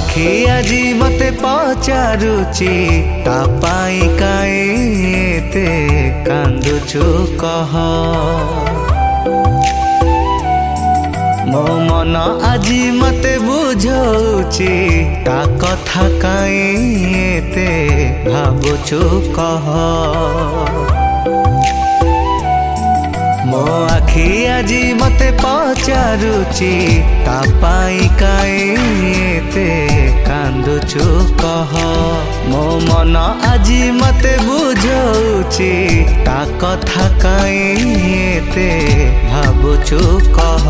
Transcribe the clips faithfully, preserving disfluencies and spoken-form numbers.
आखि आजी मते पचारुची ता पाई काई एते कांदुछु कह। मो मन आजी मते बुझौची ता कथा काई एते भाबुछु कह। मो आखि आजी मते पचारुची ता पाई काई एते कांदुछु कह। मो मन आजी मते बुझौची ता कथा काई एते भाबुछु कह।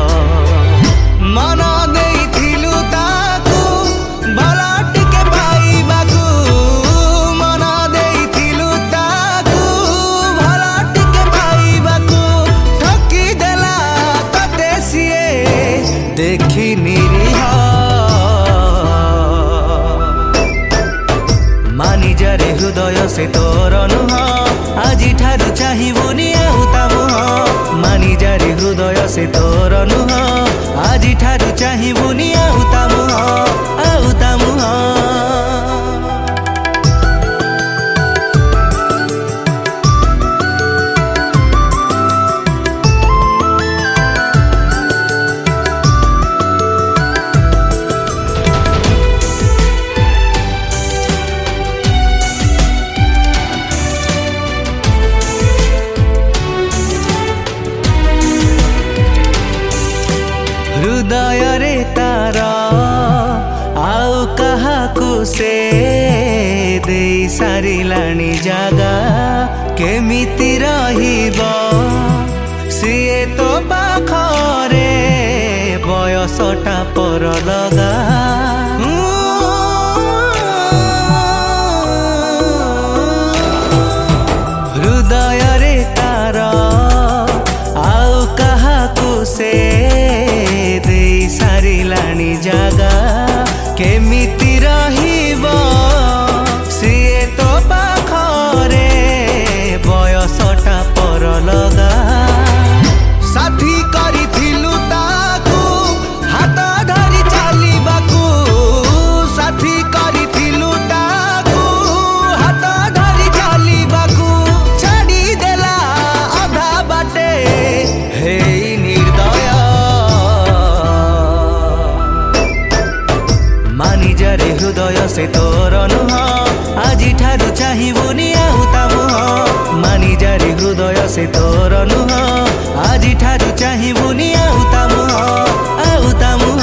मन देइथिलु ताकु भला टिके पाइबाकु, मन देइथिलु ताकु भला टिके पाइबाकु, ठकी देला तते सिए देखि निरीह। मानि जारे हृदय से तोर नुह, आजि ठारु चाहिबुनि आउ ता मुह। मानि जारे हृदय से तोर नुह, आजि ठारु चाहिबुनि आउ ता मुह, आउ ता मुह। हृदय रे तार आउ काहाकु से देई सारिलाणी जागा, केमिति रहिबो सिए तो पाखरे बयसटा पर लगा। हृदय रे तार आउ काहाकु से सारिलाणी जागा, केमिति रहिबो सिए तो पाखरे बयसटा पर लगा। साथी करिथिलु ताकु हाथ धरि चालिबाकु, साथी करिथिलु ताकु हाथ धरि चालिबाकु, छाडी देला अधा बाटे हे निर्दय। मानि जारे हृदय से तोर नुह, आजि ठारु चाहिबुनि आउ ता मुह। मानि जारे हृदय से तोर नुह, आजि ठारु चाहिबुनि आउ ता मुह, आउ ता मुह।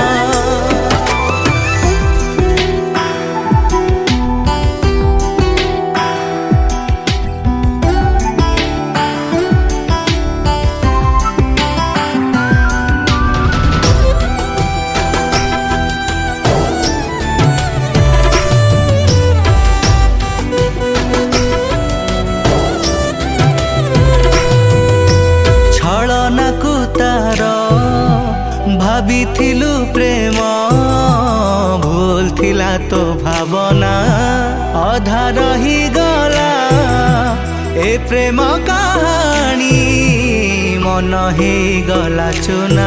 भाबिथिलु प्रेम भूल थिला तो भावना, अधा रही गला ए प्रेम कहानी मन हे गला चुना।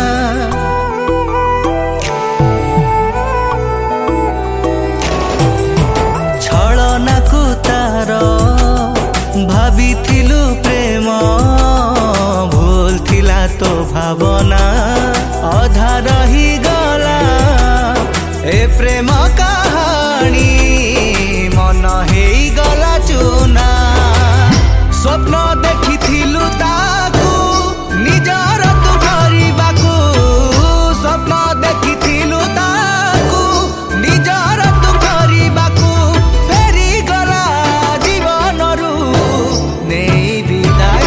छलना को तार भाबिथिलु प्रेम भूल थिला तो भावना, अधा रही गला ए प्रेम कहानी मन हे गला चुना। स्वप्न देखिथिलु ताकु निजर तु करिबाकु, स्वप्न देखिथिलु ताकु निजर तु करिबाकु, फेरी गला जीवनरु नेई विदाय।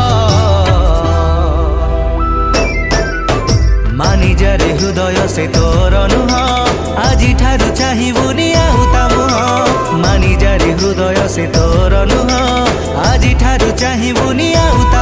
मानि जारे हृदय से तोर नुह, आजि ठारु चाहिबुनि आउ ता मुह। मानि जारे हृदय से तोर नुह, आजि ठारु चाहिबुनि आउ ता